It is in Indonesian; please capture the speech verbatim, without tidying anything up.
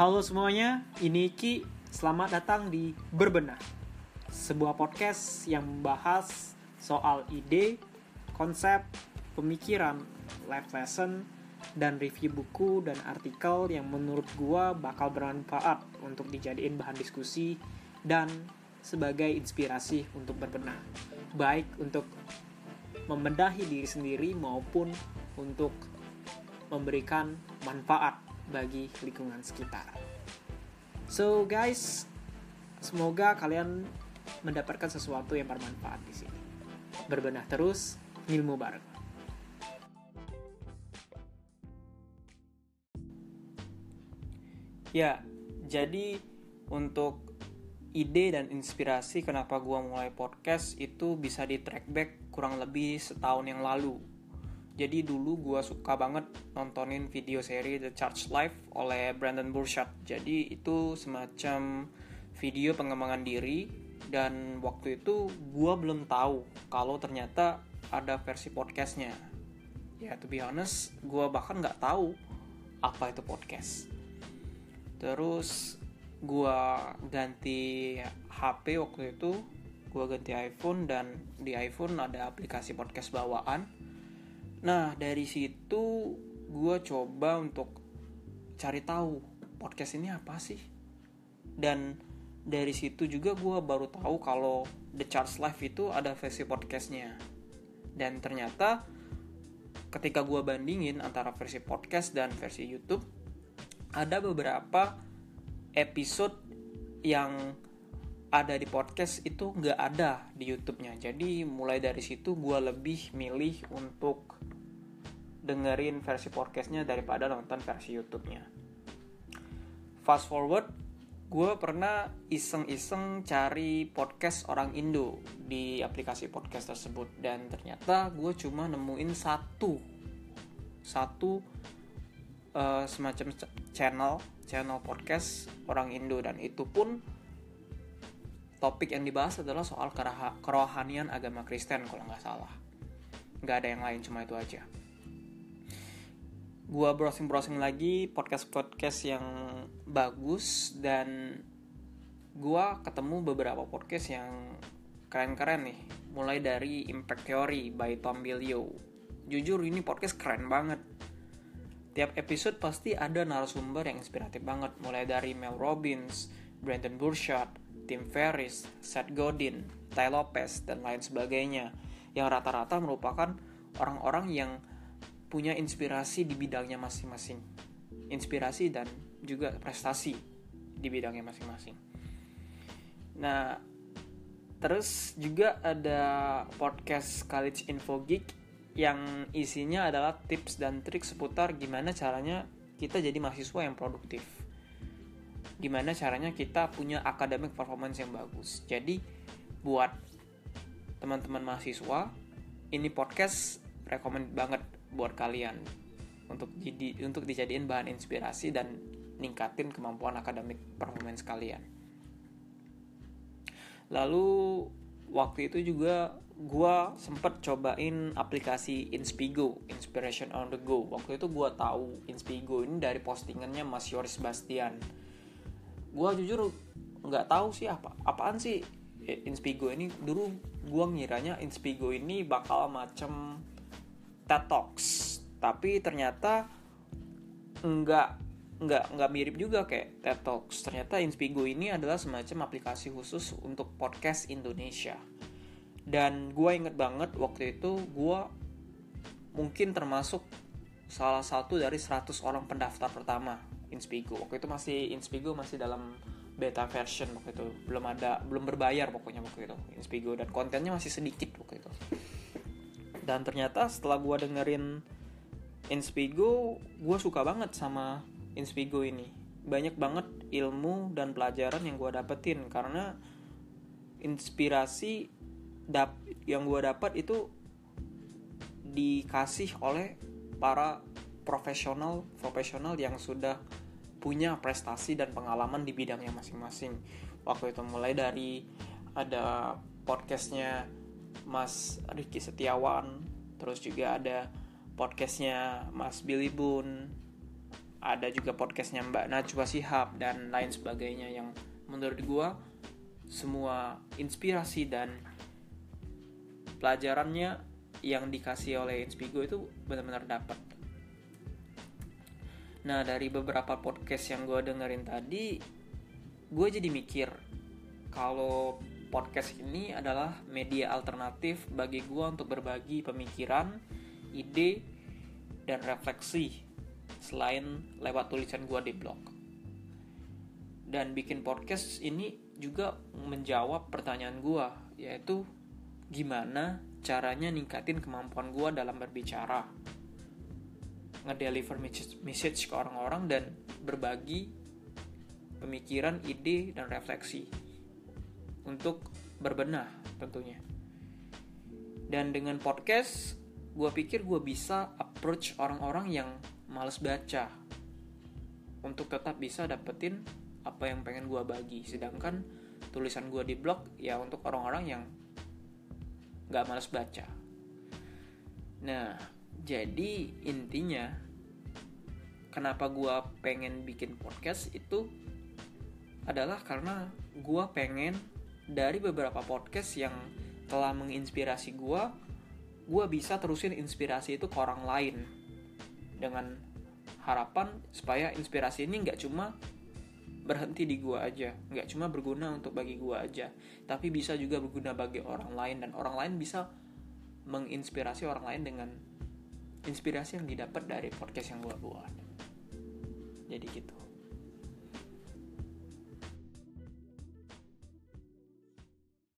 Halo semuanya, ini Ki. Selamat datang di Berbenah, sebuah podcast yang membahas soal ide, konsep, pemikiran, life lesson, dan review buku dan artikel yang menurut gua bakal bermanfaat untuk dijadiin bahan diskusi dan sebagai inspirasi untuk berbenah, baik untuk membenahi diri sendiri maupun untuk memberikan manfaat bagi lingkungan sekitar. So guys, semoga kalian mendapatkan sesuatu yang bermanfaat di sini. Berbenah terus, ilmu bareng. Ya, jadi untuk ide dan inspirasi kenapa gue mulai podcast itu bisa di track back kurang lebih setahun yang lalu. Jadi dulu gue suka banget nontonin video seri The Charged Life oleh Brandon Burchard. Jadi itu semacam video pengembangan diri, dan waktu itu gue belum tahu kalau ternyata ada versi podcastnya. Ya, to be honest, gue bahkan nggak tahu apa itu podcast. Terus gue ganti H P waktu itu, gue ganti iPhone, dan di iPhone ada aplikasi podcast bawaan. Nah, dari situ gue coba untuk cari tahu podcast ini apa sih. Dan dari situ juga gue baru tahu kalau The Charged Life itu ada versi podcastnya. Dan ternyata ketika gue bandingin antara versi podcast dan versi YouTube, ada beberapa episode yang ada di podcast itu nggak ada di YouTube-nya. Jadi mulai dari situ gue lebih milih untuk dengerin versi podcastnya daripada nonton versi YouTube-nya. Fast forward, gue pernah iseng-iseng cari podcast orang Indo di aplikasi podcast tersebut, dan ternyata gue cuma nemuin satu satu uh, semacam channel channel podcast orang Indo, dan itu pun topik yang dibahas adalah soal kerohanian agama Kristen kalau nggak salah. Nggak ada yang lain, cuma itu aja. Gua browsing-browsing lagi podcast-podcast yang bagus, dan gua ketemu beberapa podcast yang keren-keren nih. Mulai dari Impact Theory by Tom Bilyeu. Jujur ini podcast keren banget. Tiap episode pasti ada narasumber yang inspiratif banget. Mulai dari Mel Robbins, Brandon Burchard, Tim Ferriss, Seth Godin, Tai Lopez, dan lain sebagainya, yang rata-rata merupakan orang-orang yang punya inspirasi di bidangnya masing-masing. Inspirasi dan juga prestasi di bidangnya masing-masing. Nah, terus juga ada podcast College Info Geek yang isinya adalah tips dan trik seputar gimana caranya kita jadi mahasiswa yang produktif. Gimana caranya kita punya academic performance yang bagus. Jadi buat teman-teman mahasiswa, ini podcast recommend banget buat kalian untuk jadi untuk dijadiin bahan inspirasi dan ningkatin kemampuan academic performance kalian. Lalu waktu itu juga gue sempet cobain aplikasi Inspigo, Inspiration on the Go. Waktu itu gue tahu Inspigo ini dari postingannya Mas Yoris Bastian. Gue jujur nggak tahu sih apa apaan sih Inspigo ini. Dulu gue ngiranya Inspigo ini bakal macem TED Talks, tapi ternyata nggak nggak nggak mirip juga kayak TED Talks. Ternyata Inspigo ini adalah semacam aplikasi khusus untuk podcast Indonesia. Dan gue inget banget waktu itu gue mungkin termasuk salah satu dari seratus orang pendaftar pertama Inspigo. Waktu itu masih Inspigo masih dalam beta version waktu itu, belum ada belum berbayar pokoknya waktu itu Inspigo, dan kontennya masih sedikit waktu itu. Dan ternyata setelah gue dengerin Inspigo, gue suka banget sama Inspigo ini. Banyak banget ilmu dan pelajaran yang gue dapetin, karena inspirasi dap- yang gue dapat itu dikasih oleh para profesional profesional yang sudah punya prestasi dan pengalaman di bidangnya masing-masing. Waktu itu mulai dari ada podcastnya Mas Ricky Setiawan, terus juga ada podcastnya Mas Billy Boon, ada juga podcastnya Mbak Najwa Shihab dan lain sebagainya, yang menurut gue semua inspirasi dan pelajarannya yang dikasih oleh Inspigo itu benar-benar dapat. Nah, dari beberapa podcast yang gue dengerin tadi, gue jadi mikir kalau podcast ini adalah media alternatif bagi gue untuk berbagi pemikiran, ide, dan refleksi selain lewat tulisan gue di blog. Dan bikin podcast ini juga menjawab pertanyaan gue, yaitu gimana caranya ningkatin kemampuan gue dalam berbicara, ngedeliver message ke orang-orang, dan berbagi pemikiran, ide, dan refleksi untuk berbenah tentunya. Dan dengan podcast, gue pikir gue bisa approach orang-orang yang males baca untuk tetap bisa dapetin apa yang pengen gue bagi. Sedangkan tulisan gue di blog ya untuk orang-orang yang gak males baca. Nah, jadi intinya kenapa gue pengen bikin podcast itu adalah karena gue pengen dari beberapa podcast yang telah menginspirasi gue, gue bisa terusin inspirasi itu ke orang lain, dengan harapan supaya inspirasi ini gak cuma berhenti di gue aja, gak cuma berguna untuk bagi gue aja, tapi bisa juga berguna bagi orang lain, dan orang lain bisa menginspirasi orang lain dengan inspirasi yang didapat dari podcast yang gue buat. Jadi gitu.